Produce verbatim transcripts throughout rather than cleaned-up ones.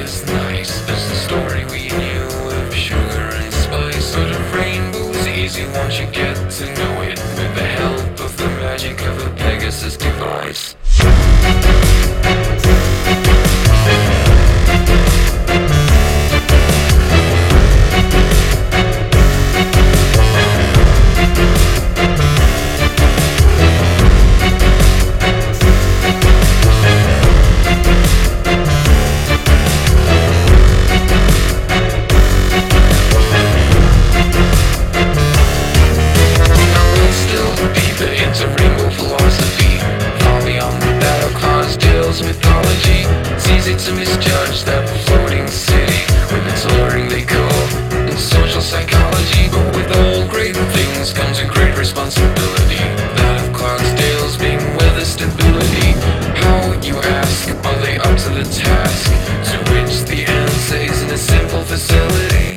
as nice as the story we knew of sugar and spice. Sort of rainbow's easy once you get to know it, with the help of the magic of a Pegasus device. Mythology, it's easy to misjudge that floating city with its alluring decor and social psychology. But with all great things comes a great responsibility, that of Clarksdale's being weather stability. How, you ask, are they up to the task? To which the answer is in a simple facility.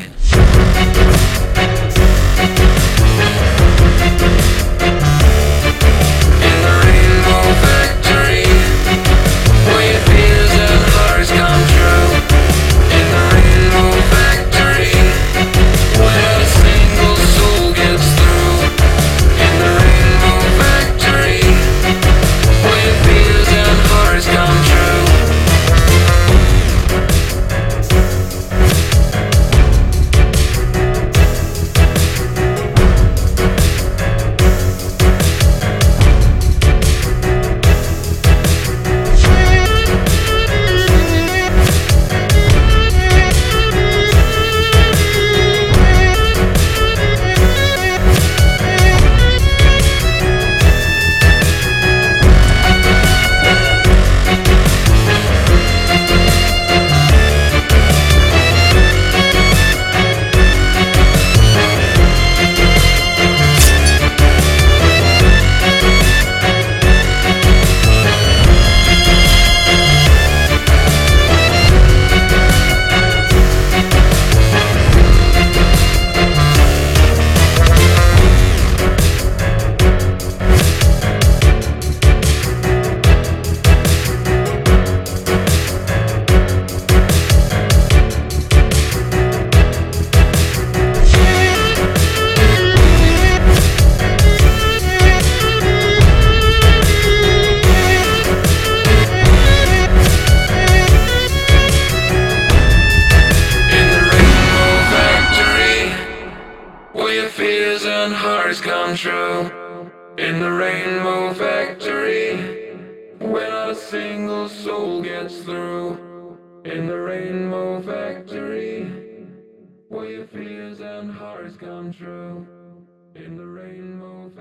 Fears and hearts come true in the Rainbow Factory, where not a single soul gets through. In the Rainbow Factory, where your fears and hearts come true. In the Rainbow